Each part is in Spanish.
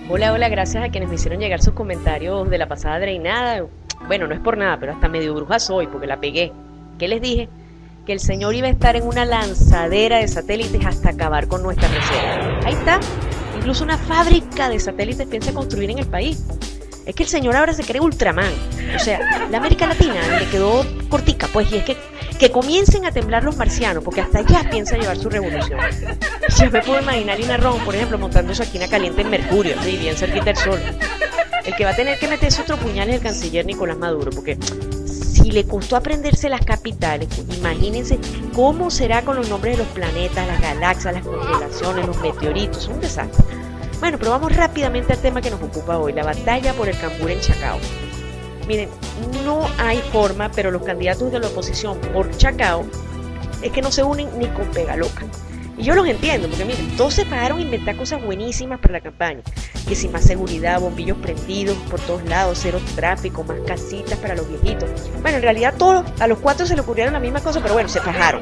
Hola, hola, gracias a quienes me hicieron llegar sus comentarios de la pasada dreinada. Bueno, no es por nada, pero hasta medio bruja soy porque la pegué. ¿Qué les dije? Que el señor iba a estar en una lanzadera de satélites hasta acabar con nuestra reserva. Ahí está. Incluso una fábrica de satélites piensa construir en el país. Es que el señor ahora se cree Ultraman. O sea, la América Latina le quedó cortica, pues, y es que comiencen a temblar los marcianos, porque hasta allá piensa llevar su revolución. Ya me puedo imaginar a Lina Ron, por ejemplo, montando su esquina caliente en Mercurio, así, bien cerquita del sol. El que va a tener que meterse otro puñal es el canciller Nicolás Maduro, porque si le costó aprenderse las capitales, pues imagínense cómo será con los nombres de los planetas, las galaxias, las constelaciones, los meteoritos, es un desastre. Bueno, pero vamos rápidamente al tema que nos ocupa hoy, la batalla por el Cambur en Chacao. Miren, no hay forma, pero los candidatos de la oposición por Chacao es que no se unen ni con pega loca. Y yo los entiendo, porque miren, todos se pagaron a inventar cosas buenísimas para la campaña. Que si más seguridad, bombillos prendidos por todos lados, cero tráfico, más casitas para los viejitos. Bueno, en realidad a los cuatro se le ocurrieron la misma cosa, pero bueno, se fajaron.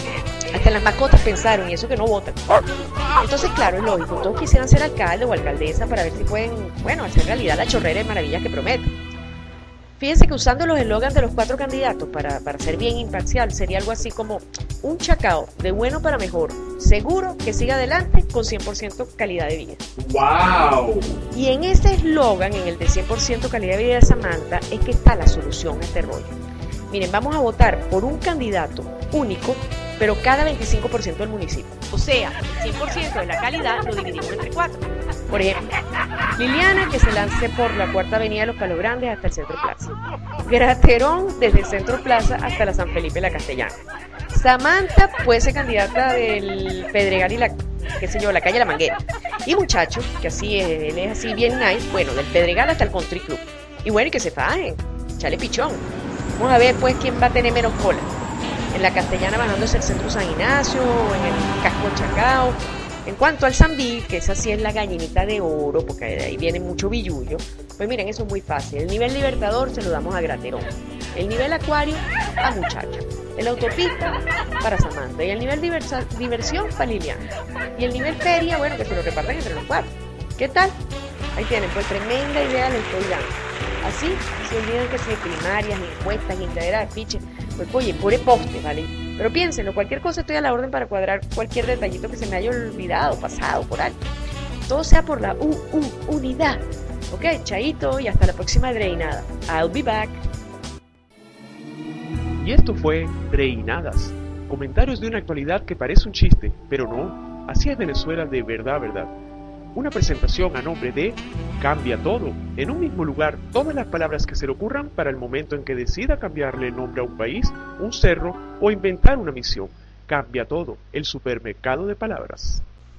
Hasta las mascotas pensaron, y eso que no votan. Entonces, claro, es lógico, todos quisieran ser alcalde o alcaldesa para ver si pueden, bueno, hacer realidad la chorrera de maravillas que prometen. Fíjense que usando los eslogans de los cuatro candidatos para ser bien imparcial, sería algo así como un Chacao de bueno para mejor, seguro que siga adelante con 100% calidad de vida. ¡Wow! Y en ese eslogan, en el de 100% calidad de vida de Samantha, es que está la solución a este rollo. Miren, vamos a votar por un candidato único, pero cada 25% del municipio. O sea, el 100% de la calidad lo dividimos entre cuatro. Por ejemplo, Liliana, que se lance por la Cuarta Avenida de los Palos Grandes hasta el Centro Plaza. Graterón, desde el Centro Plaza hasta la San Felipe la Castellana. Samantha puede ser candidata del Pedregal y la calle La Manguera. Y Muchacho, que así es, él es así bien nice, bueno, del Pedregal hasta el Country Club. Y bueno, y que se fajen, chale pichón. Vamos a ver pues quién va a tener menos cola. En la Castellana bajándose el Centro San Ignacio, en el Casco Chacao. En cuanto al Sambil, que esa sí es la gallinita de oro, porque de ahí viene mucho billullo, pues miren, eso es muy fácil. El nivel Libertador se lo damos a Graterón. El nivel Acuario a Muchacho. El Autopista para Samantha. Y el nivel Diversión para Liliana. Y el nivel Feria, bueno, que se lo repartan entre los cuatro. ¿Qué tal? Ahí tienen, pues tremenda idea les estoy dando. Así, se olviden que si hay primarias, ni encuestas, ni entradera de fiches, pues oye, pure poste, ¿vale? Pero piénsenlo, cualquier cosa estoy a la orden para cuadrar cualquier detallito que se me haya olvidado, pasado, por algo. Todo sea por la unidad. Ok, chaito y hasta la próxima dreinada. I'll be back. Y esto fue Reinadas, comentarios de una actualidad que parece un chiste, pero no, así es Venezuela de verdad, verdad. Una presentación a nombre de Cambia Todo, en un mismo lugar todas las palabras que se le ocurran para el momento en que decida cambiarle el nombre a un país, un cerro o inventar una misión. Cambia Todo, el supermercado de palabras.